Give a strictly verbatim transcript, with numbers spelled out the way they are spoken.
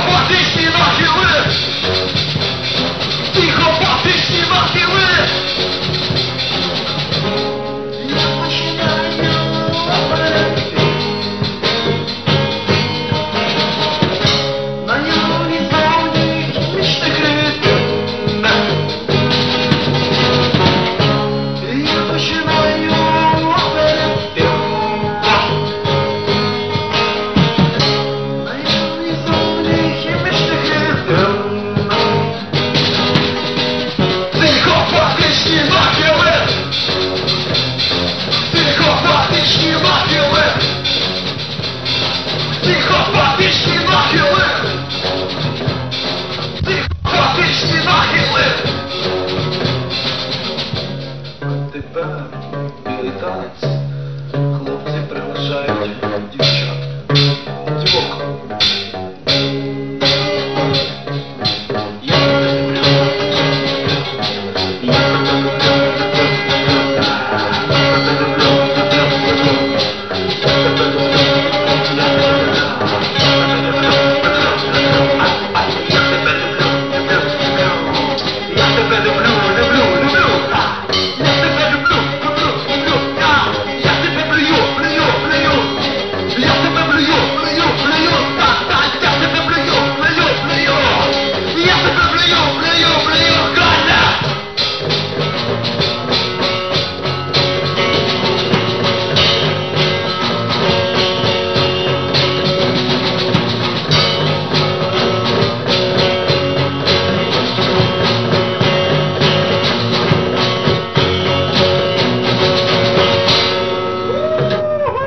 Психопатичні нахили! Психопатичні нахили! Я починаю оперити на юній зоні хімічних ритм. Я починаю оперити на юній зоні хімічних ритм. Психопатичні нахили! Психопатичні нахили! Психопатичні нахили! Психопатичні нахили! Тепер білий танець